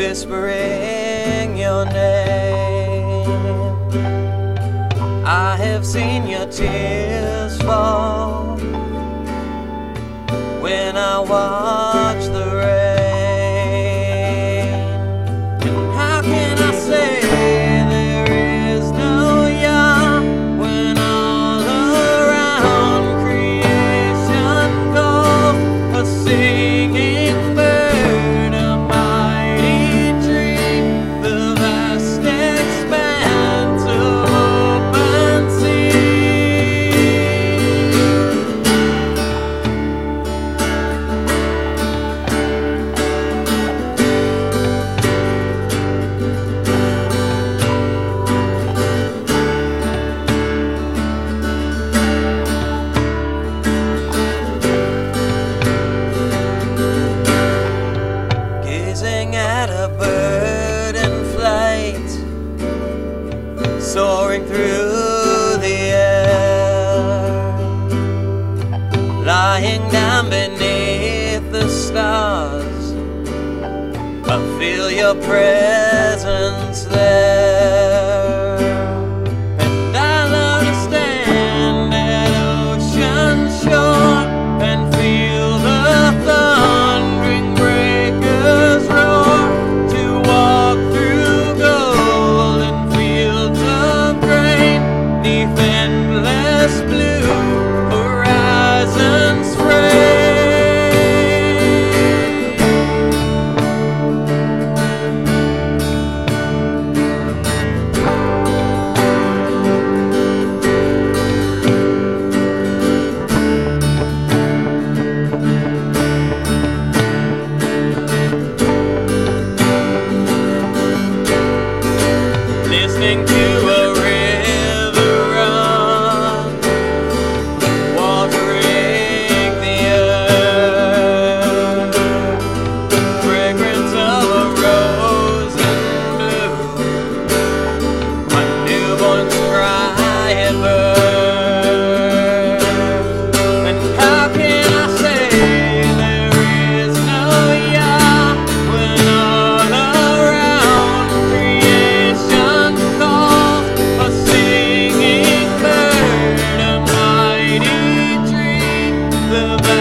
whispering your name. I have seen your tears fall when I watch the rain. And how can I say there is no ya when all around creation calls a singing bird, a mighty tree, the vast expanse of open sea. Gazing at a bird in flight, soaring through the air, lying down beneath the stars, I feel your presence there. And I love to stand at ocean's shore and feel the thundering breakers roar, to walk through golden fields of grain, 'neath endless blue horizons frame. Listening to a river run, watering the earth, fragrance of a rose in bloom, my newborn's cry at birth. And how can I say there is no ya when all around creation calls a singing bird, a mighty tree, the